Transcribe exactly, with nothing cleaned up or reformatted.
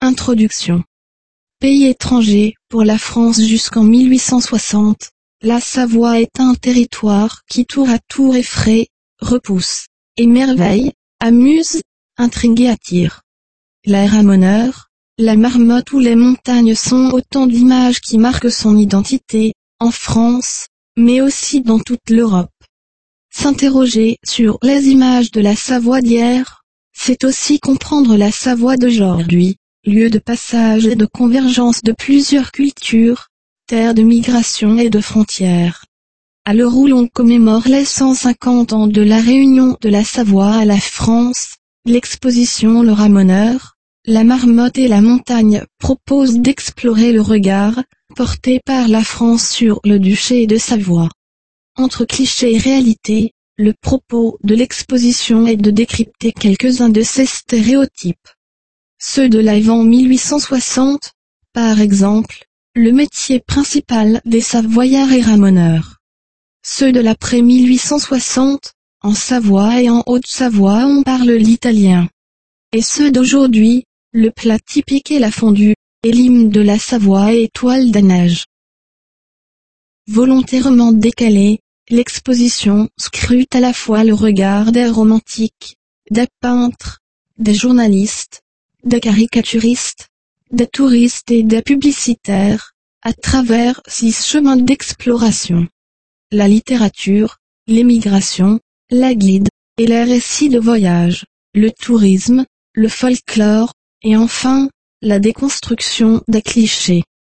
Introduction. Pays étranger, pour la France jusqu'en mille huit cent soixante, la Savoie est un territoire qui tour à tour effraie, repousse, émerveille, amuse, intrigue et attire. La ramoneur, la marmotte ou les montagnes sont autant d'images qui marquent son identité, en France, mais aussi dans toute l'Europe. S'interroger sur les images de la Savoie d'hier, c'est aussi comprendre la Savoie d'aujourd'hui, lieu de passage et de convergence de plusieurs cultures, terre de migration et de frontières. À l'heure où l'on commémore les cent cinquante ans de la réunion de la Savoie à la France, l'exposition Le Ramoneur, la marmotte et la montagne propose d'explorer le regard porté par la France sur le duché de Savoie. Entre clichés et réalité, le propos de l'exposition est de décrypter quelques-uns de ces stéréotypes. Ceux de l'avant mille huit cent soixante, par exemple, le métier principal des Savoyards est ramoneur. Ceux de l'après mille huit cent soixante, en Savoie et en Haute-Savoie on parle l'italien. Et ceux d'aujourd'hui, le plat typique est la fondue, et l'hymne de la Savoie est toile de neige. Volontairement décalée, l'exposition scrute à la fois le regard des romantiques, des peintres, des journalistes, des caricaturistes, des touristes et des publicitaires, à travers six chemins d'exploration. La littérature, l'émigration, la guide, et les récits de voyage, le tourisme, le folklore, et enfin, la déconstruction des clichés.